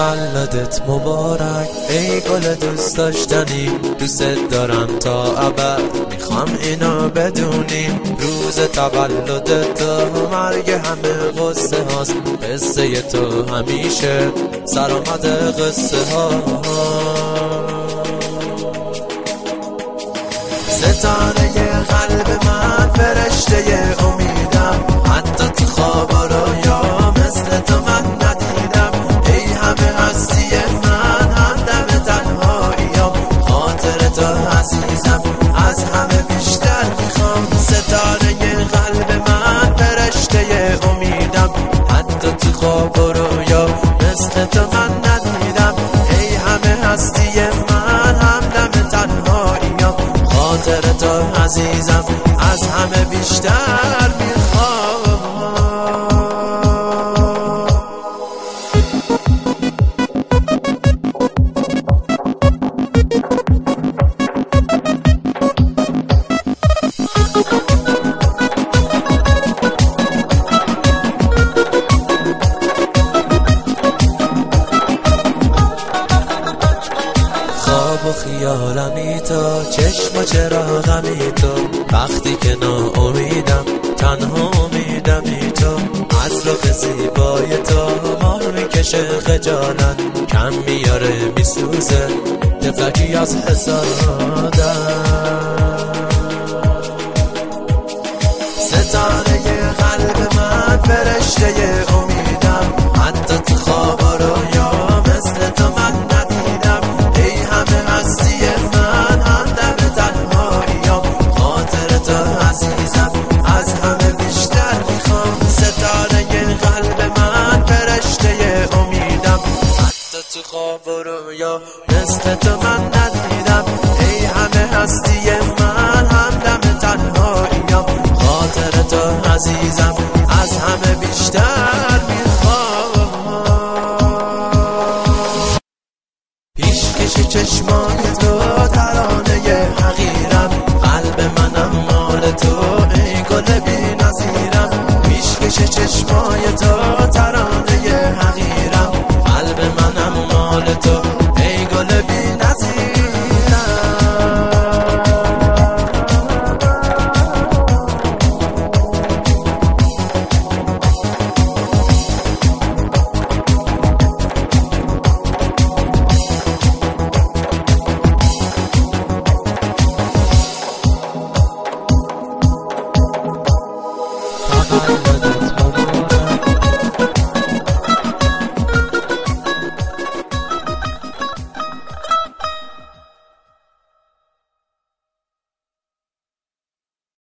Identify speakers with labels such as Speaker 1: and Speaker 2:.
Speaker 1: تولدت مبارک ای گل دوست داشتنی، دوست دارم تا ابد، میخوام اینو بدونی. روز تولدت تو مرگ همه قصه هاست، قصه تو همیشه سرآمد قصه ها. ستاره قلب من، فرشته امیدم، حتی تو خواب و رویا مثل تو من ندیدم. ای همه هستی من، همدم تنهاییم، خاطر تو عزیزم از همه بیشتر میخوام. ستاره قلب من، فرشته امیدم، حتی تو خواب و رویا مثل تو من ندیدم. ای همه هستی من، همدم تنهاییم، خاطر تو عزیزم از همه بیشتر میخوام. خواب و خیالمی تو، چشم و چراغمی تو، وقتی که ناامیدم تنها امیدمی تو. از رخ زیبای تو ماه میکشه خجالت، کم میاره میسوزه تفلکی از حسادت. ستاره قلب من، فرشته امیدم، حتی تو خواب و رویا مثل تو من ندیدم. ای همه هستی من، همدم تنهاییم، خاطر تو عزیزم از همه بیشتر میخوام. ستاره قلب من، فرشته امیدم، حتی تو خواب و رویا مثل تو من ندیدم. ای همه هستی من، همدم تنهاییم، خاطر تو عزیزم از همه بیشتر میخوام. پیشکش چشمان